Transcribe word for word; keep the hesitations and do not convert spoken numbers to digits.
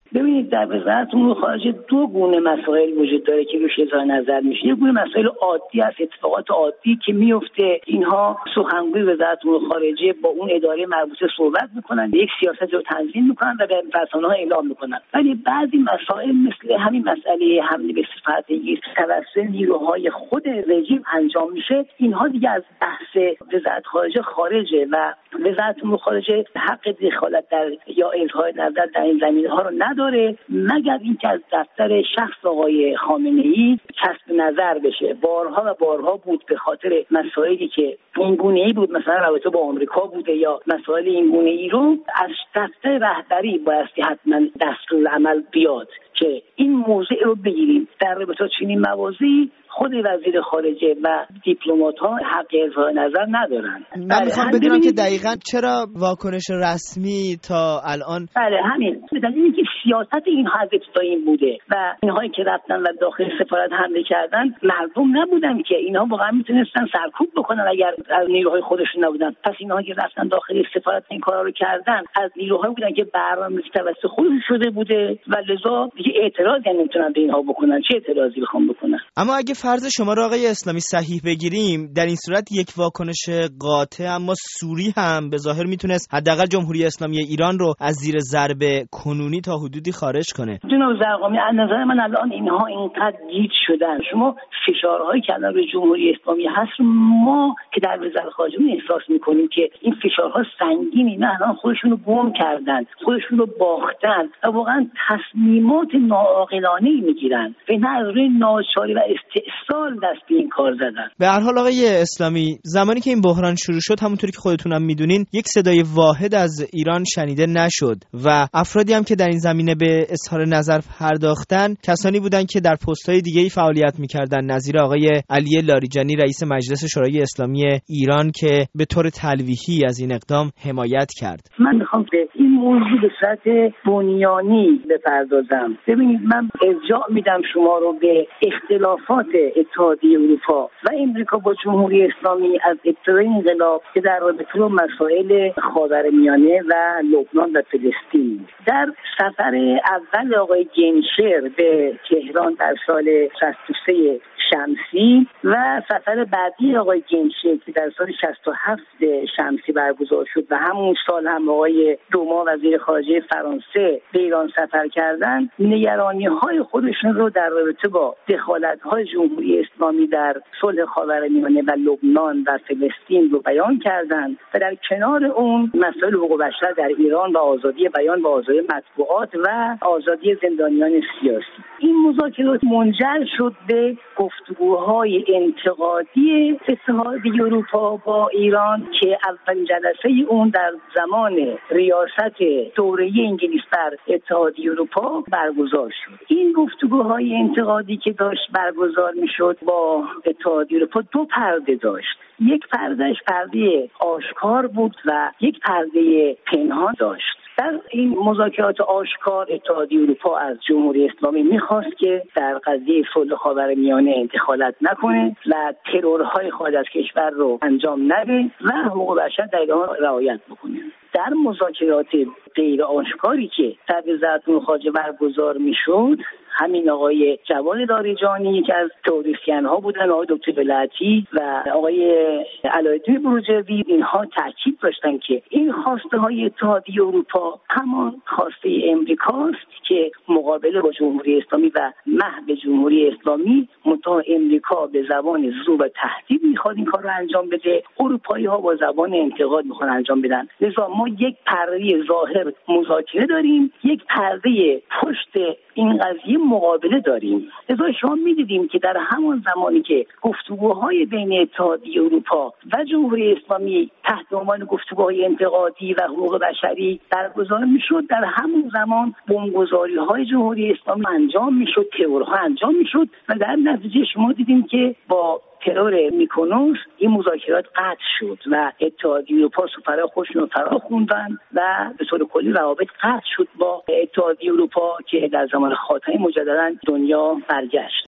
ببینید در وزارت امور خارجه دو گونه مسائل وجود داره که روش اظهار نظر میشه. یک گونه مسائل عادی است، اتفاقات عادی که میفته، اینها سخنگوی وزارت امور خارجه با اون اداره مربوطه صحبت میکنن، یک سیاست رو تنظیم میکنن و به رسانه‌ها اعلام میکنن. ولی بعضی مسائل مثل همین مسئله حمله به سفارتگیر توسط نیروهای خود رژیم انجام میشه، اینها دیگه از بحث وزارت خارجه خارجه و وزارت امور خارجه حق دخالت در یا اظهار نظر در این زمینه‌ها رو نداره، مگر اینکه از دفتر شخص آقای خامنه‌ای کسب نظر بشه. بارها و بارها بود به خاطر مسائلی که اینگونه‌ای بود، مثلا رابطه با آمریکا بوده یا مسائل اینگونه‌ای رو از دفتر رهبری بایستی حتما دستورالعمل بیاد که این موضوع رو بگیریم. در رابطه چنین مواضعی خود وزیر خارجه و دیپلمات‌ها حق اظهار نظر ندارن. من میخوام بدونم که دقیقاً چرا واکنش رسمی تا الان؟ بله همین بدلیل که سیاست اینها از ابتدا این بوده و اینهایی که رفتن و داخل سفارت حمله کردن مردم نبودن که اینها واقعا میتونستن سرکوب بکنن اگر از نیروهای خودشون نبودن. پس اینها که رفتن داخل سفارت این کارا رو کردن از نیروهایی بودن که برنامه‌ریزی توسط خودشون شده بوده و لذا دیگه اعتراضی نمیتونن به اینها بکنن. چه اعتراضی بخوام بکنن؟ اما اگه فرض شما رو آقای اسلامی صحیح بگیریم، در این صورت یک واکنش قاطع اما سوری هم به ظاهر میتونست حداقل جمهوری اسلامی ایران رو از زیر ضرب کنونی تا حدودی خارج کنه. جناب زرقامی، از نظر من الان اینها اینقدر گیج شدن. شما فشارهایی که الان روی جمهوری اسلامی هست ما که در وزارت خارجه احساس میکنیم که این فشارها سنگینی، نه الان خودشون رو گم کردن، خودشون رو باختن و واقعا تصمیمات ناعاقلانه‌ای میگیرن و نه از روی ناچاری و استحصال دست به این کار زدن. به هر حال آقای اسلامی، زمانی که این بحران شروع شد همونطوری که خودتون هم میدونین یک صدای واحد از ایران شنیده نشد و افرادی هم که در این زمینه به اظهار نظر پرداختن کسانی بودن که در پست‌های دیگه‌ای فعالیت می‌کردن، نظیر آقای علی لاریجانی رئیس مجلس شورای اسلامی ایران که به طور تلویحی از این اقدام حمایت کرد. من میخوام به این موضوع به صورت بنیانی بپردازم. ببینید من ارجاع میدم شما رو به اختلافات اتحادیه اروپا و امریکا با جمهوری اسلامی از ابتدای انقلاب که در رابطه با مسائل خاورمیانه و لبنان و فلسطین. در سفر اول آقای گنشر به تهران در سال شصت و سه شمسی و سفر بعدی آقای گنشر که در سال شصت و هفت شمسی برگزار شد و همون سال هم آقای دوما وزیر خارجه فرانسه به ایران سفر کردند، نگرانی‌های خودشون رو در رابطه با دخالت‌های جمهوری اسلامی در صلح خاورمیانه و لبنان و فلسطین رو بیان کردند و در کنار اون مسائل حقوق بشر در ایران و آزادی بیان و آزادی مطبوعات و آزادی زندانیان سیاسی. این مذاکرات منجر شد به گفتگوهای انتقادی اتحادیه اروپا با ایران که اولین جلسه اون در زمان ریاست دوره انگلیس بر اتحادیه اروپا برگزار شد. این گفتگوهای انتقادی که داشت برگزار میشد با اتحادیه اروپا دو پرده داشت. یک پردهش پرده آشکار بود و یک پرده پنهان داشت. در این مذاکرات آشکار اتحادیه اروپا از جمهوری اسلامی میخواست که در قضیه صلح خاورمیانه دخالت نکنه و ترورهای خارج از کشور رو انجام نده و حقوق بشر در ایران رعایت بکنه. در مذاکرات غیر آشکاری که در وزارت امور خارجه برگزار میشد، همین آقای جواد لاریجانی که از تئوریسین ها بودن، آقای دکتر ولایتی و آقای علایالدین بروجردی، اینها تاکید داشتن که این خواسته های اتحادیه اروپا همان خواسته امریکاست که مقابله با جمهوری اسلامی و محو جمهوری اسلامی، منتها امریکا به زبان زور و تهدید میخواد این کار رو انجام بده، اروپایی ها با زبان انتقاد میخوان انجام بدن. لذا ما یک پرده ظاهر مذاکره داریم، یک پرده پشت این قضیه مقابله داریم. لذا شما می‌دیدیم که در همون زمانی که گفتگوهای بین اتحادیه اروپا و جمهوری اسلامی تحت عنوان گفتگوهای انتقادی و حقوق بشری برگزار میشد، در همون زمان بمبگذاری‌های جمهوری اسلامی انجام میشد، ترورها انجام میشد و در نتیجه شما دیدیم که با ترور میکونوس این مذاکرات قطع شد و اتحادیه اروپا سفرای خودشون رو فرا خوندن و به طور کلی روابط قطع شد با اتحادیه اروپا که در زمان خاتمی مجددا دنیا برگشت.